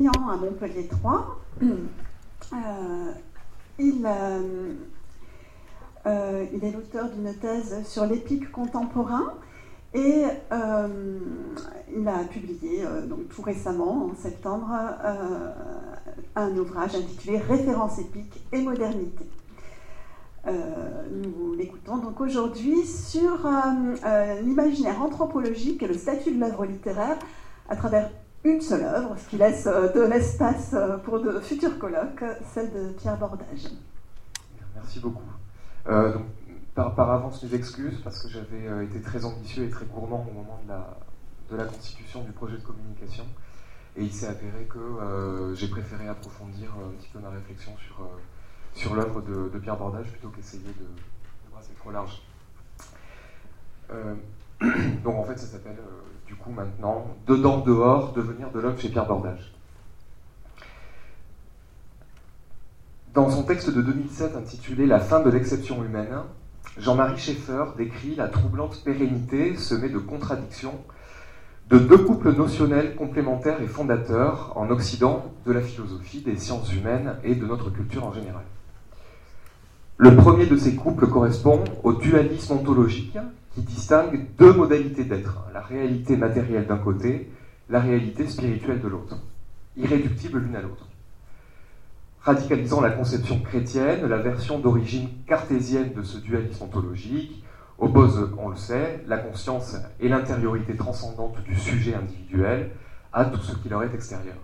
à Montpellier 3. Il est l'auteur d'une thèse sur l'épique contemporain et il a publié donc, tout récemment, en septembre, un ouvrage intitulé Référence épique et modernité. Nous l'écoutons donc aujourd'hui sur l'imaginaire anthropologique et le statut de l'œuvre littéraire à travers une seule œuvre, ce qui laisse de l'espace pour de futurs colloques, celle de Pierre Bordage. Merci beaucoup. Donc, par avance, mes excuses, parce que j'avais été très ambitieux et très gourmand au moment de la constitution du projet de communication, et il s'est avéré que j'ai préféré approfondir un petit peu ma réflexion sur l'œuvre de Pierre Bordage plutôt qu'essayer de brasser trop large. Donc en fait ça s'appelle du coup maintenant Dedans dehors, devenir de l'homme chez Pierre Bordage. Dans son texte de 2007 intitulé La fin de l'exception humaine, Jean-Marie Schaeffer décrit la troublante pérennité semée de contradictions de deux couples notionnels complémentaires et fondateurs en Occident de la philosophie, des sciences humaines et de notre culture en général. Le premier de ces couples correspond au dualisme ontologique qui distingue deux modalités d'être, la réalité matérielle d'un côté, la réalité spirituelle de l'autre, irréductibles l'une à l'autre. Radicalisant la conception chrétienne, la version d'origine cartésienne de ce dualisme ontologique oppose, on le sait, la conscience et l'intériorité transcendante du sujet individuel à tout ce qui leur est extérieur.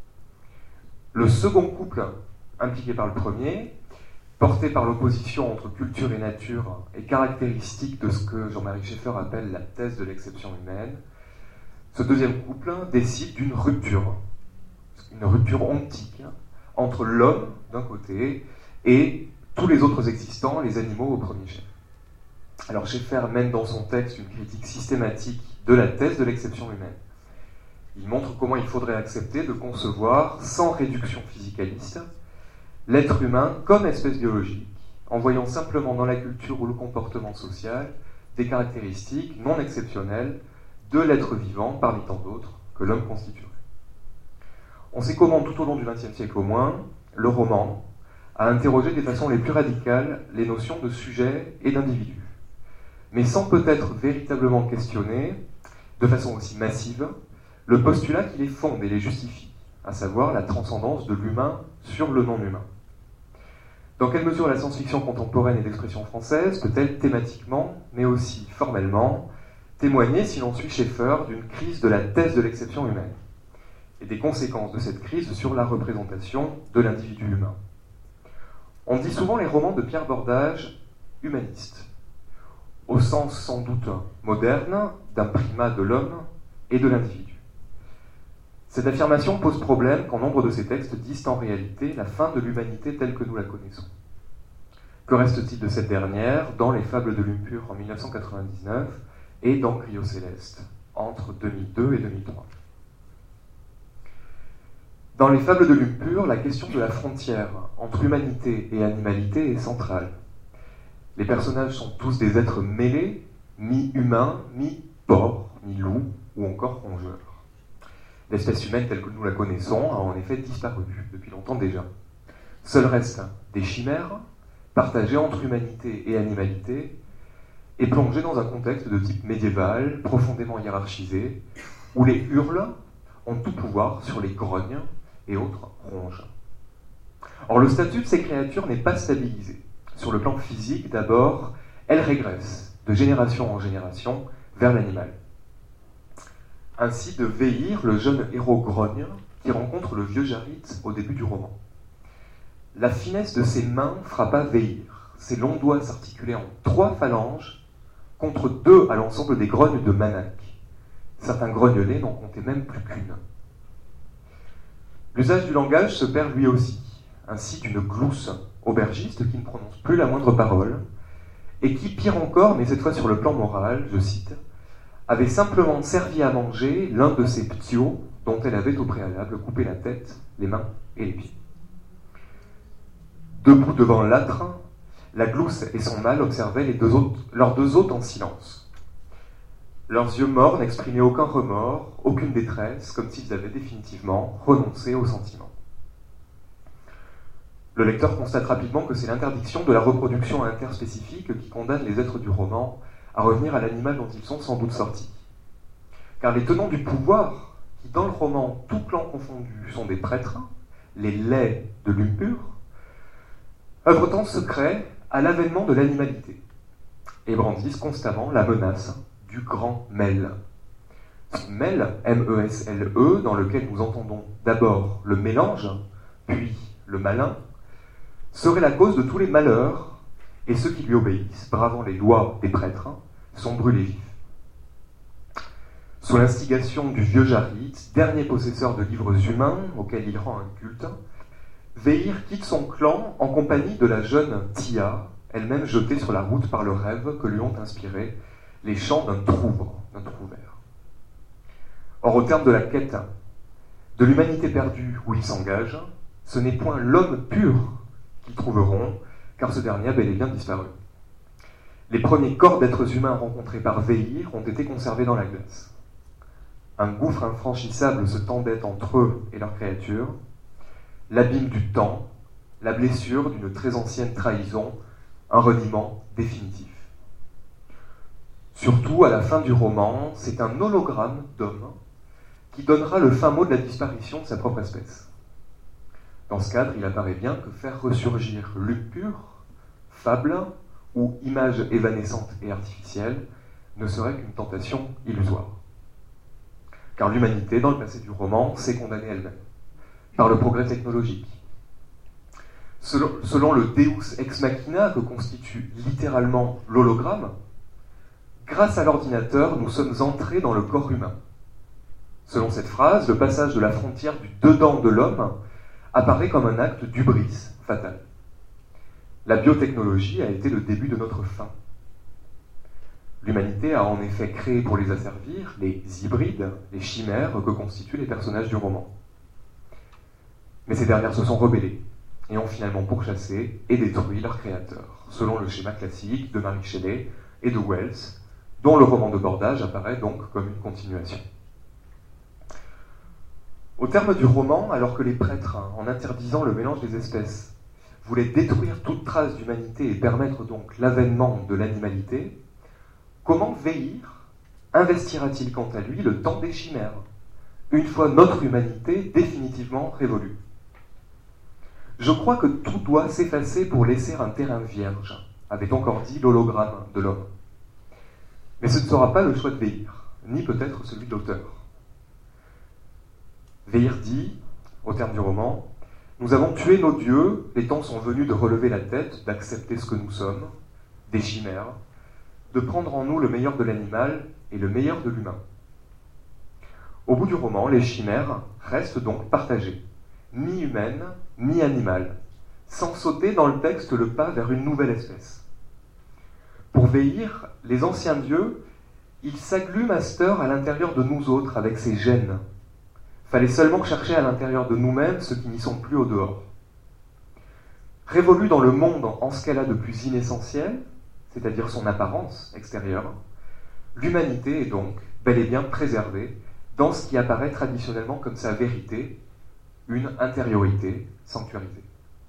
Le second couple, impliqué par le premier, porté par l'opposition entre culture et nature, est caractéristique de ce que Jean-Marie Schaeffer appelle la thèse de l'exception humaine. Ce deuxième couple décide d'une rupture ontique, entre l'homme d'un côté et tous les autres existants, les animaux au premier chef. Alors Schaeffer mène dans son texte une critique systématique de la thèse de l'exception humaine. Il montre comment il faudrait accepter de concevoir, sans réduction physicaliste, l'être humain comme espèce biologique, en voyant simplement dans la culture ou le comportement social des caractéristiques non exceptionnelles de l'être vivant parmi tant d'autres que l'homme constituerait. On sait comment, tout au long du XXe siècle au moins, le roman a interrogé des façons les plus radicales les notions de sujet et d'individu, mais sans peut-être véritablement questionner, de façon aussi massive, le postulat qui les fonde et les justifie, à savoir la transcendance de l'humain sur le non-humain. Dans quelle mesure la science-fiction contemporaine et d'expression française peut-elle thématiquement, mais aussi formellement, témoigner, si l'on suit Schaeffer, d'une crise de la thèse de l'exception humaine et des conséquences de cette crise sur la représentation de l'individu humain? On dit souvent les romans de Pierre Bordage humanistes, au sens sans doute moderne d'un primat de l'homme et de l'individu. Cette affirmation pose problème quand nombre de ces textes disent en réalité la fin de l'humanité telle que nous la connaissons. Que reste-t-il de cette dernière dans Les Fables de Lumpur en 1999 et dans Griot Céleste entre 2002 et 2003? Dans Les Fables de Lumpur, la question de la frontière entre humanité et animalité est centrale. Les personnages sont tous des êtres mêlés, mi-humains, mi-porcs, mi-loups ou encore rongeurs. L'espèce humaine telle que nous la connaissons a en effet disparu depuis longtemps déjà. Seuls restent des chimères, partagées entre humanité et animalité, et plongées dans un contexte de type médiéval, profondément hiérarchisé, où les hurles ont tout pouvoir sur les grognes et autres ronges. Or, le statut de ces créatures n'est pas stabilisé. Sur le plan physique, d'abord, elles régressent de génération en génération vers l'animal. Ainsi de Veïr, le jeune héros grogne, qui rencontre le vieux Jarit au début du roman. La finesse de ses mains frappa Veïr. Ses longs doigts s'articulaient en 3 phalanges contre 2 à l'ensemble des grognes de Manac. Certains grognelets n'en comptaient même plus qu'une. L'usage du langage se perd lui aussi, ainsi d'une glousse aubergiste qui ne prononce plus la moindre parole, et qui, pire encore, mais cette fois sur le plan moral, je cite, avait simplement servi à manger l'un de ces ptios dont elle avait au préalable coupé la tête, les mains et les pieds. Debout devant l'âtre, la glousse et son mâle observaient leurs 2 hôtes en silence. Leurs yeux morts n'exprimaient aucun remords, aucune détresse, comme s'ils avaient définitivement renoncé aux sentiments. Le lecteur constate rapidement que c'est l'interdiction de la reproduction interspécifique qui condamne les êtres du roman à revenir à l'animal dont ils sont sans doute sortis. Car les tenants du pouvoir, qui dans le roman, tout clan confondu, sont des prêtres, les laits de l'Umpur, œuvrent en secret à l'avènement de l'animalité et brandissent constamment la menace du grand Mel. Ce Mel, M-E-S-L-E, dans lequel nous entendons d'abord le mélange, puis le malin, serait la cause de tous les malheurs, et ceux qui lui obéissent, bravant les lois des prêtres, sont brûlés vifs. Sous l'instigation du vieux Jarit, dernier possesseur de livres humains auquel il rend un culte, Veïr quitte son clan en compagnie de la jeune Tia, elle-même jetée sur la route par le rêve que lui ont inspiré les chants d'un trouvère. Or, au terme de la quête de l'humanité perdue où ils s'engagent, ce n'est point l'homme pur qu'ils trouveront, car ce dernier a bel et bien disparu. Les premiers corps d'êtres humains rencontrés par Veïr ont été conservés dans la glace. Un gouffre infranchissable se tendait entre eux et leur créature, l'abîme du temps, la blessure d'une très ancienne trahison, un reniement définitif. Surtout, à la fin du roman, c'est un hologramme d'homme qui donnera le fin mot de la disparition de sa propre espèce. Dans ce cadre, il apparaît bien que faire ressurgir l'Umpur, fable ou image évanescente et artificielle, ne serait qu'une tentation illusoire. Car l'humanité, dans le passé du roman, s'est condamnée elle-même, par le progrès technologique. Selon le Deus ex machina que constitue littéralement l'hologramme, grâce à l'ordinateur, nous sommes entrés dans le corps humain. Selon cette phrase, le passage de la frontière du dedans de l'homme apparaît comme un acte d'hubris fatal. La biotechnologie a été le début de notre fin. L'humanité a en effet créé pour les asservir les hybrides, les chimères que constituent les personnages du roman. Mais ces dernières se sont rebellées et ont finalement pourchassé et détruit leur créateur, selon le schéma classique de Mary Shelley et de Wells, dont le roman de Bordage apparaît donc comme une continuation. Au terme du roman, alors que les prêtres, en interdisant le mélange des espèces, voulaient détruire toute trace d'humanité et permettre donc l'avènement de l'animalité, comment Veïr investira-t-il quant à lui le temps des chimères, une fois notre humanité définitivement révolue? Je crois que tout doit s'effacer pour laisser un terrain vierge, avait encore dit l'hologramme de l'homme. Mais ce ne sera pas le choix de Veïr, ni peut-être celui de l'auteur. Veïr dit, au terme du roman, « Nous avons tué nos dieux, les temps sont venus de relever la tête, d'accepter ce que nous sommes, des chimères, de prendre en nous le meilleur de l'animal et le meilleur de l'humain. » Au bout du roman, les chimères restent donc partagées, mi-humaines, mi-animales, sans sauter dans le texte le pas vers une nouvelle espèce. Pour Veïr, les anciens dieux, ils s'agglutinaient à l'intérieur de nous autres avec ces gènes. Fallait seulement chercher à l'intérieur de nous-mêmes ceux qui n'y sont plus au dehors. Révolue dans le monde en ce qu'elle a de plus inessentiel, c'est-à-dire son apparence extérieure, l'humanité est donc bel et bien préservée dans ce qui apparaît traditionnellement comme sa vérité, une intériorité sanctuarisée.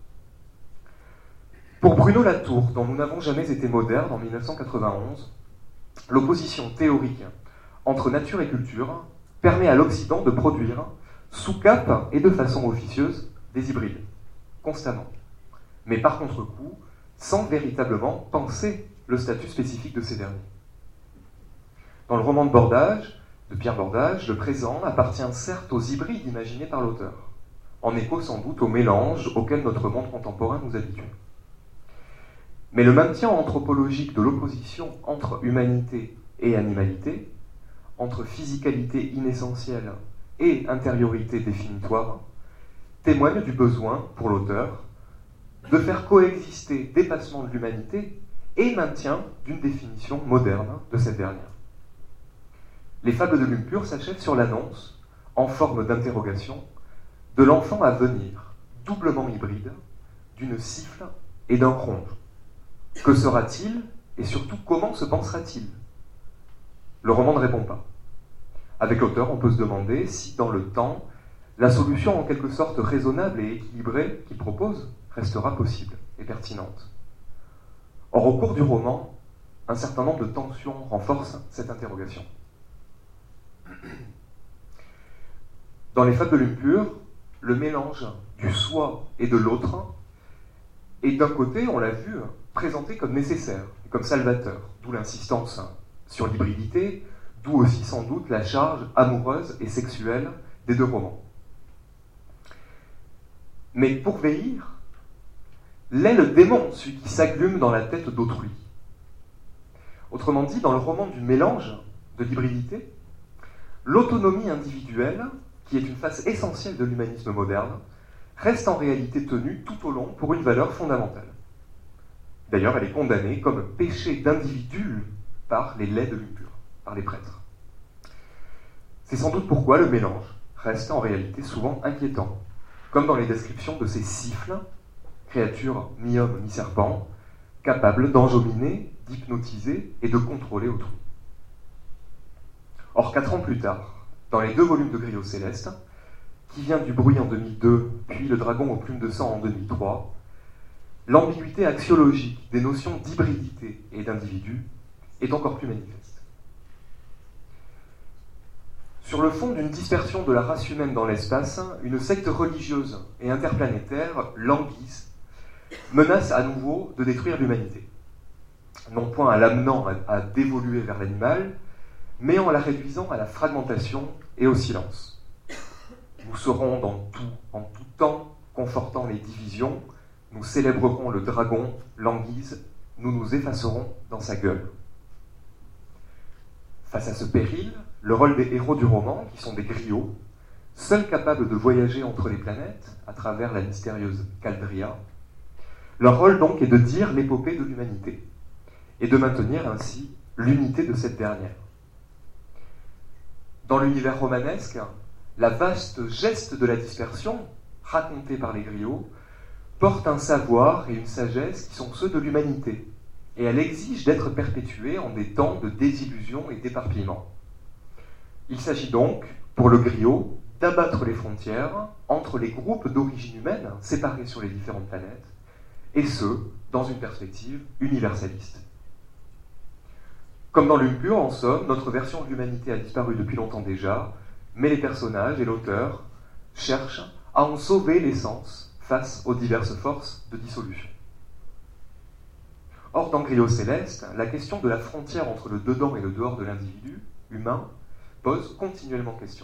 Pour Bruno Latour, dont nous n'avons jamais été modernes en 1991, l'opposition théorique entre nature et culture permet à l'Occident de produire, sous cape et de façon officieuse, des hybrides, constamment, mais par contre-coup, sans véritablement penser le statut spécifique de ces derniers. Dans le roman de Pierre Bordage, le présent appartient certes aux hybrides imaginés par l'auteur, en écho sans doute au mélange auquel notre monde contemporain nous habitue. Mais le maintien anthropologique de l'opposition entre humanité et animalité, entre physicalité inessentielle et intériorité définitoire, témoigne du besoin, pour l'auteur, de faire coexister dépassement de l'humanité et maintien d'une définition moderne de cette dernière. Les fables de l'Umpur s'achèvent sur l'annonce, en forme d'interrogation, de l'enfant à venir, doublement hybride, d'une siffle et d'un ronge. Que sera-t-il et surtout comment se pensera-t-il? Le roman ne répond pas. Avec l'auteur, on peut se demander si, dans le temps, la solution en quelque sorte raisonnable et équilibrée qu'il propose restera possible et pertinente. Or, au cours du roman, un certain nombre de tensions renforcent cette interrogation. Dans les Fables de Lune pure, le mélange du soi et de l'autre est d'un côté, on l'a vu, présenté comme nécessaire, comme salvateur, d'où l'insistance sur l'hybridité, d'où aussi sans doute la charge amoureuse et sexuelle des deux romans. Mais pour Veillire, l'est le démon, celui qui s'aglume dans la tête d'autrui. Autrement dit, dans le roman du mélange, de l'hybridité, l'autonomie individuelle, qui est une face essentielle de l'humanisme moderne, reste en réalité tenue tout au long pour une valeur fondamentale. D'ailleurs, elle est condamnée comme péché d'individu par les laits de Lune pure, par les prêtres. C'est sans doute pourquoi le mélange reste en réalité souvent inquiétant, comme dans les descriptions de ces siffles, créatures mi-homme, mi-serpent, capables d'enjominer, d'hypnotiser et de contrôler autrui. Or, 4 ans plus tard, dans les 2 volumes de Griot Céleste, qui vient du bruit en 2002, puis Le Dragon aux plumes de sang en 2003, l'ambiguïté axiologique des notions d'hybridité et d'individu est encore plus manifeste. Sur le fond d'une dispersion de la race humaine dans l'espace, une secte religieuse et interplanétaire, l'Anguise, menace à nouveau de détruire l'humanité. Non point en l'amenant à dévoluer vers l'animal, mais en la réduisant à la fragmentation et au silence. Nous serons en tout temps, confortant les divisions, nous célébrerons le dragon, l'Anguise, nous nous effacerons dans sa gueule. Face à ce péril, le rôle des héros du roman, qui sont des griots, seuls capables de voyager entre les planètes, à travers la mystérieuse Caldria, leur rôle donc est de dire l'épopée de l'humanité, et de maintenir ainsi l'unité de cette dernière. Dans l'univers romanesque, la vaste geste de la dispersion, racontée par les griots, porte un savoir et une sagesse qui sont ceux de l'humanité, et elle exige d'être perpétuée en des temps de désillusion et d'éparpillement. Il s'agit donc, pour le griot, d'abattre les frontières entre les groupes d'origine humaine séparés sur les différentes planètes, et ce, dans une perspective universaliste. Comme dans Lune pure, en somme, notre version de l'humanité a disparu depuis longtemps déjà, mais les personnages et l'auteur cherchent à en sauver l'essence face aux diverses forces de dissolution. Or, dans Griot Céleste, la question de la frontière entre le dedans et le dehors de l'individu humain pose continuellement question.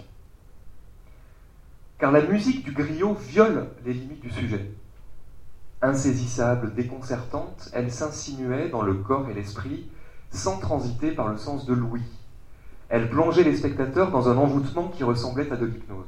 Car la musique du griot viole les limites du sujet. Insaisissable, déconcertante, elle s'insinuait dans le corps et l'esprit sans transiter par le sens de l'ouïe. Elle plongeait les spectateurs dans un envoûtement qui ressemblait à de l'hypnose.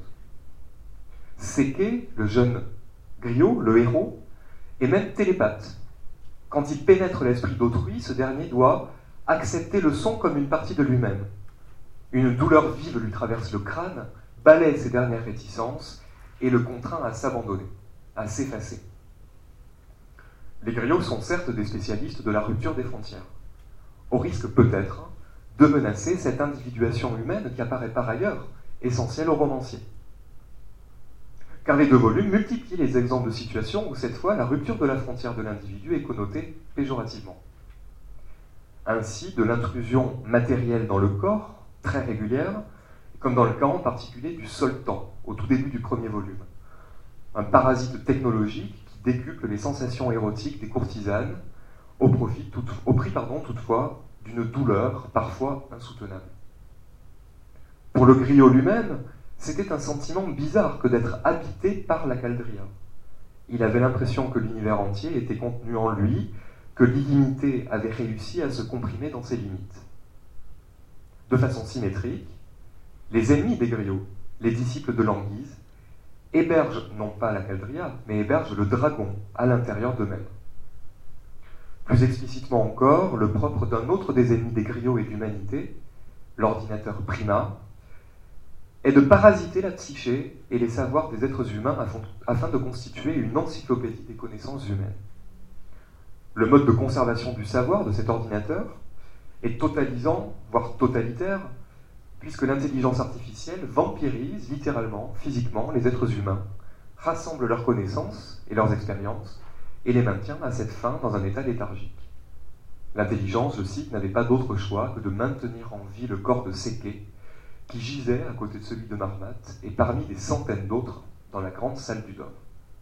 Séqué, le jeune griot, le héros, est même télépathe. Quand il pénètre l'esprit d'autrui, ce dernier doit accepter le son comme une partie de lui-même. Une douleur vive lui traverse le crâne, balaie ses dernières réticences et le contraint à s'abandonner, à s'effacer. Les griots sont certes des spécialistes de la rupture des frontières, au risque peut-être de menacer cette individuation humaine qui apparaît par ailleurs essentielle au romancier. Car les 2 volumes multiplient les exemples de situations où cette fois la rupture de la frontière de l'individu est connotée péjorativement. Ainsi, de l'intrusion matérielle dans le corps, très régulière, comme dans le cas en particulier du soltan, au tout début du 1er volume. Un parasite technologique qui décuple les sensations érotiques des courtisanes, au prix toutefois d'une douleur parfois insoutenable. Pour le griot lui-même, c'était un sentiment bizarre que d'être habité par la Caldria. Il avait l'impression que l'univers entier était contenu en lui, que l'illimité avait réussi à se comprimer dans ses limites. De façon symétrique, les ennemis des griots, les disciples de l'Anguise, hébergent non pas la Caldria, mais hébergent le dragon à l'intérieur d'eux-mêmes. Plus explicitement encore, le propre d'un autre des ennemis des griots et de l'humanité, l'ordinateur Prima, est de parasiter la psyché et les savoirs des êtres humains afin de constituer une encyclopédie des connaissances humaines. Le mode de conservation du savoir de cet ordinateur est totalisant, voire totalitaire, puisque l'intelligence artificielle vampirise littéralement, physiquement, les êtres humains, rassemble leurs connaissances et leurs expériences, et les maintient à cette fin dans un état léthargique. L'intelligence, je cite, n'avait pas d'autre choix que de maintenir en vie le corps de Séké, qui gisait à côté de celui de Marmat, et parmi des centaines d'autres dans la grande salle du Dôme.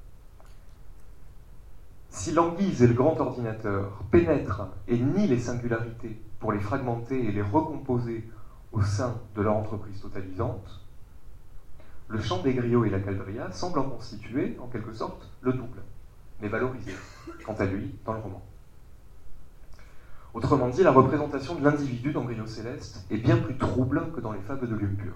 Si l'Anguise et le grand ordinateur pénètrent et nient les singularités pour les fragmenter et les recomposer au sein de leur entreprise totalisante, le chant des griots et la caldria semblent en constituer, en quelque sorte, le double, mais valorisé, quant à lui, dans le roman. Autrement dit, la représentation de l'individu dans Griot Céleste est bien plus trouble que dans les fables de Lumpur.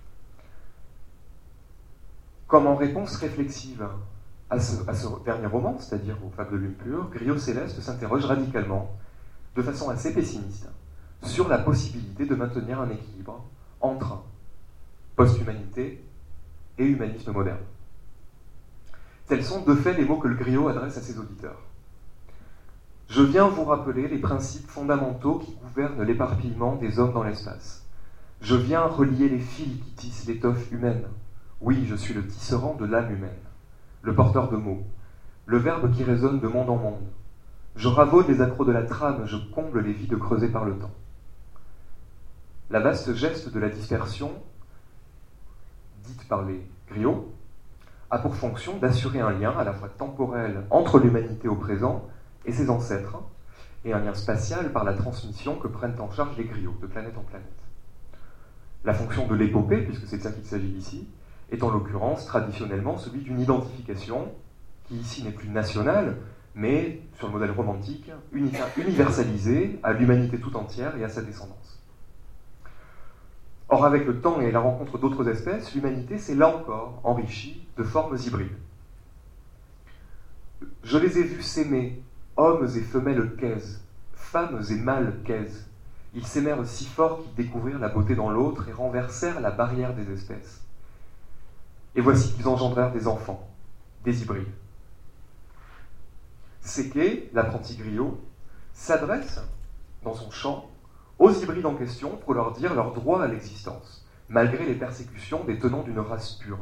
Comme en réponse réflexive à ce dernier roman, c'est-à-dire aux fables de Lumpur, Griot Céleste s'interroge radicalement, de façon assez pessimiste, sur la possibilité de maintenir un équilibre entre post-humanité et humanisme moderne. Tels sont de fait les mots que le griot adresse à ses auditeurs. Je viens vous rappeler les principes fondamentaux qui gouvernent l'éparpillement des hommes dans l'espace. Je viens relier les fils qui tissent l'étoffe humaine. Oui, je suis le tisserand de l'âme humaine, le porteur de mots, le verbe qui résonne de monde en monde. Je ravaude les accros de la trame, je comble les vides creusées par le temps. La vaste geste de la dispersion, dite par les griots, a pour fonction d'assurer un lien à la fois temporel entre l'humanité au présent et ses ancêtres, et un lien spatial par la transmission que prennent en charge les griots, de planète en planète. La fonction de l'épopée, puisque c'est de ça qu'il s'agit ici, est en l'occurrence traditionnellement celui d'une identification qui ici n'est plus nationale, mais, sur le modèle romantique, universalisée à l'humanité tout entière et à sa descendance. Or, avec le temps et la rencontre d'autres espèces, l'humanité s'est là encore enrichie de formes hybrides. Je les ai vus s'aimer, hommes et femelles qu'aise, femmes et mâles qu'aise. Ils s'aimèrent si fort qu'ils découvrirent la beauté dans l'autre et renversèrent la barrière des espèces. Et voici qu'ils engendrèrent des enfants, des hybrides. Séké, l'apprenti griot, s'adresse, dans son chant, aux hybrides en question pour leur dire leur droit à l'existence, malgré les persécutions des tenants d'une race pure.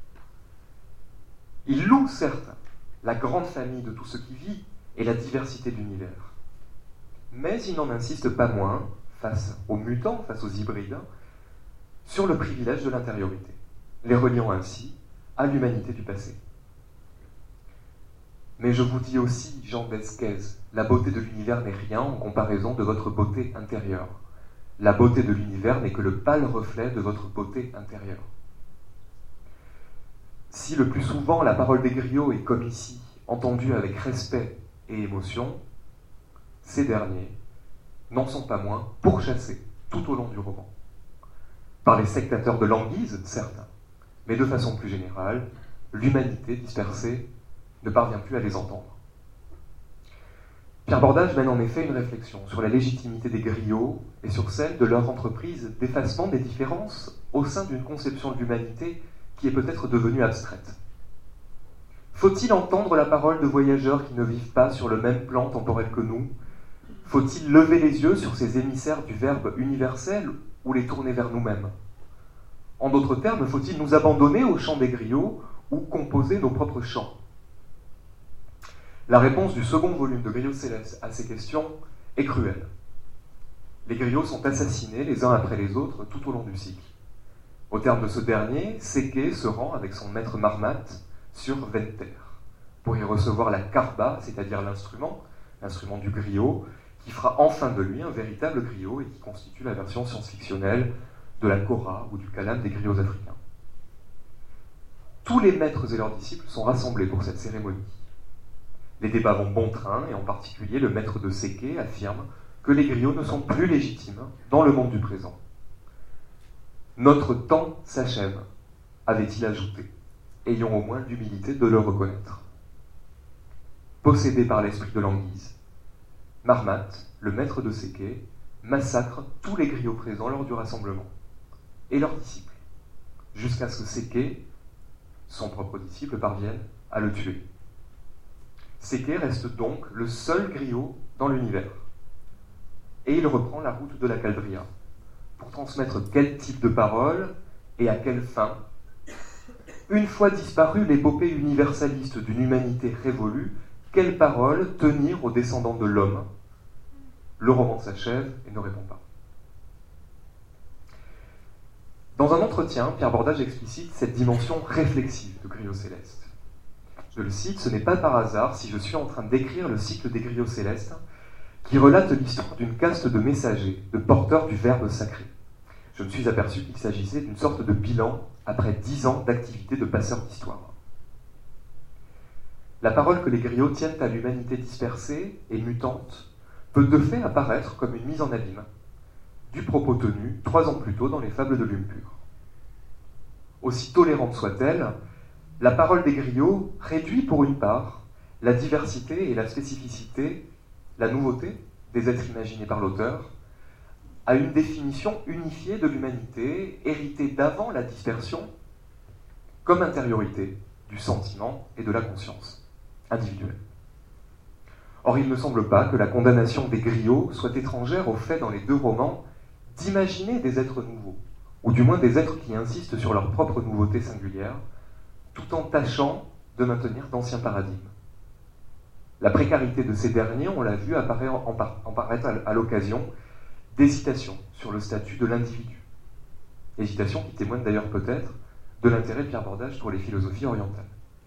Il loue, certes, la grande famille de tout ce qui vit et la diversité de l'univers. Mais il n'en insiste pas moins, face aux mutants, face aux hybrides, sur le privilège de l'intériorité, les reliant ainsi à l'humanité du passé. Mais je vous dis aussi, Jean d'Esquez, la beauté de l'univers n'est rien en comparaison de votre beauté intérieure. La beauté de l'univers n'est que le pâle reflet de votre beauté intérieure. Si le plus souvent la parole des griots est, comme ici, entendue avec respect et émotion, ces derniers n'en sont pas moins pourchassés tout au long du roman. Par les sectateurs de l'Anguise, certains, mais de façon plus générale, l'humanité dispersée ne parvient plus à les entendre. Pierre Bordage mène en effet une réflexion sur la légitimité des griots et sur celle de leur entreprise d'effacement des différences au sein d'une conception de l'humanité qui est peut-être devenue abstraite. Faut-il entendre la parole de voyageurs qui ne vivent pas sur le même plan temporel que nous? Faut-il lever les yeux sur ces émissaires du verbe universel ou les tourner vers nous-mêmes? En d'autres termes, faut-il nous abandonner au chant des griots ou composer nos propres chants? La réponse du second volume de Griot Céleste à ces questions est cruelle. Les griots sont assassinés les uns après les autres tout au long du cycle. Au terme de ce dernier, Séké se rend avec son maître Marmat sur Venter, pour y recevoir la karba, c'est-à-dire l'instrument du griot, qui fera enfin de lui un véritable griot et qui constitue la version science-fictionnelle de la kora ou du kalam des griots africains. Tous les maîtres et leurs disciples sont rassemblés pour cette cérémonie. Les débats vont bon train, et en particulier le maître de Séké affirme que les griots ne sont plus légitimes dans le monde du présent. Notre temps s'achève, avait-il ajouté. Ayons au moins l'humilité de le reconnaître. Possédé par l'esprit de l'Anguise, Marmat, le maître de Séké, massacre tous les griots présents lors du rassemblement, et leurs disciples, jusqu'à ce que Séké, son propre disciple, parvienne à le tuer. Séké reste donc le seul griot dans l'univers. et il reprend la route de la Caldria, pour transmettre quel type de parole et à quelle fin. Une fois disparue l'épopée universaliste d'une humanité révolue, quelle parole tenir aux descendants de l'homme? Le roman s'achève et ne répond pas. Dans un entretien, Pierre Bordage explicite cette dimension réflexive de Griot Céleste. Je le cite, « Ce n'est pas par hasard si je suis en train d'écrire le cycle des griots célestes qui relate l'histoire d'une caste de messagers, de porteurs du verbe sacré. Je me suis aperçu qu'il s'agissait d'une sorte de bilan après 10 ans d'activité de passeur d'histoire. La parole que les griots tiennent à l'humanité dispersée et mutante peut de fait apparaître comme une mise en abîme du propos tenu 3 ans plus tôt dans les Fables de Lumpur. Aussi tolérante soit-elle, la parole des griots réduit pour une part la diversité et la spécificité, la nouveauté des êtres imaginés par l'auteur, à une définition unifiée de l'humanité, héritée d'avant la dispersion, comme intériorité du sentiment et de la conscience individuelle. Or, il ne semble pas que la condamnation des griots soit étrangère au fait dans les 2 romans d'imaginer des êtres nouveaux, ou du moins des êtres qui insistent sur leur propre nouveauté singulière, tout en tâchant de maintenir d'anciens paradigmes. La précarité de ces derniers, on l'a vu, apparaître à l'occasion d'hésitations sur le statut de l'individu. Hésitations qui témoignent d'ailleurs peut-être de l'intérêt de Pierre Bordage pour les philosophies orientales.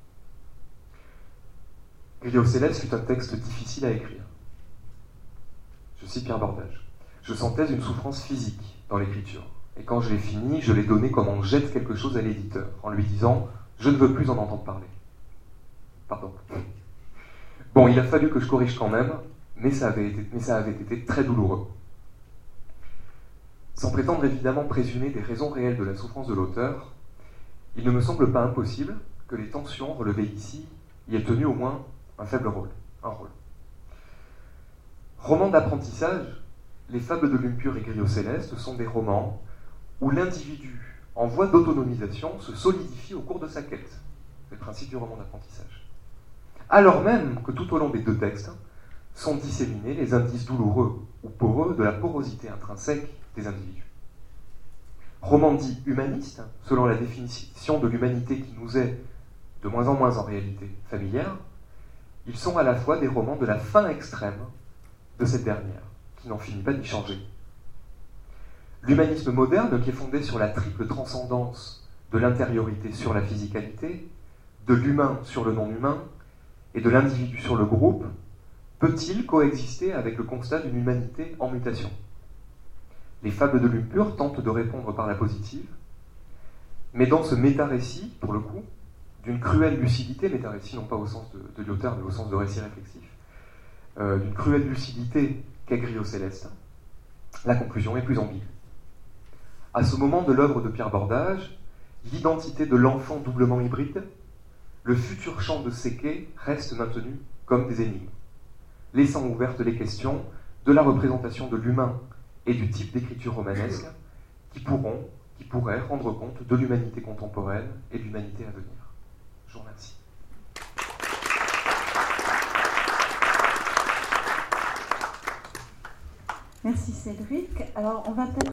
Griot Céleste fut un texte difficile à écrire. Je cite Pierre Bordage. « Je sentais une souffrance physique dans l'écriture, et quand je l'ai fini, je l'ai donné comme on jette quelque chose à l'éditeur, en lui disant « Je ne veux plus en entendre parler. » Pardon. Bon, il a fallu que je corrige quand même, mais ça avait été très douloureux. Sans prétendre évidemment présumer des raisons réelles de la souffrance de l'auteur, il ne me semble pas impossible que les tensions relevées ici y aient tenu au moins un faible rôle, Roman d'apprentissage, les Fables de Lumpur et Griot Céleste sont des romans où l'individu, en voie d'autonomisation, se solidifie au cours de sa quête. C'est le principe du roman d'apprentissage. Alors même que tout au long des 2 textes sont disséminés les indices douloureux ou poreux de la porosité intrinsèque des individus. Roman dit humaniste, selon la définition de l'humanité qui nous est de moins en moins en réalité familière, ils sont à la fois des romans de la fin extrême de cette dernière, qui n'en finit pas d'y changer. L'humanisme moderne, qui est fondé sur la triple transcendance de l'intériorité sur la physicalité, de l'humain sur le non-humain et de l'individu sur le groupe, peut-il coexister avec le constat d'une humanité en mutation? Les Fables de Lumpur tentent de répondre par la positive, mais dans ce méta-récit, pour le coup, d'une cruelle lucidité, méta-récit non pas au sens de Lyotard, mais au sens de récit réflexif, d'une cruelle lucidité qu'est Griot Céleste, la conclusion est plus ambiguë. À ce moment de l'œuvre de Pierre Bordage, l'identité de l'enfant doublement hybride, le futur champ de Séquet reste maintenu comme des énigmes, laissant ouvertes les questions de la représentation de l'humain et du type d'écriture romanesque qui pourraient rendre compte de l'humanité contemporaine et de l'humanité à venir. Je vous remercie. Merci Cédric. Alors on va peut-être